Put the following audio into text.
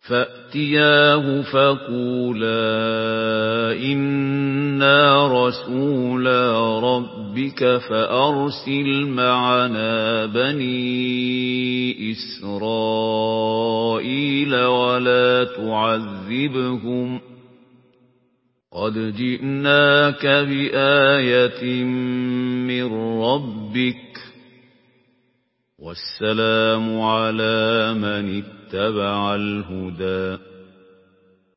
فَأْتِيَاهُ فَقُولَا إِنَّا رَسُولَا رَبِّكَ فَأَرْسِلْ مَعَنَا بَنِي إِسْرَائِيلَ وَلَا تُعَذِّبْهُمْ قَدْ جِئْنَاكَ بِآيَةٍ مِّن رَّبِّكَ ۖ وَالسَّلَامُ عَلَىٰ مَنِ اتَّبَعَ الْهُدَىٰ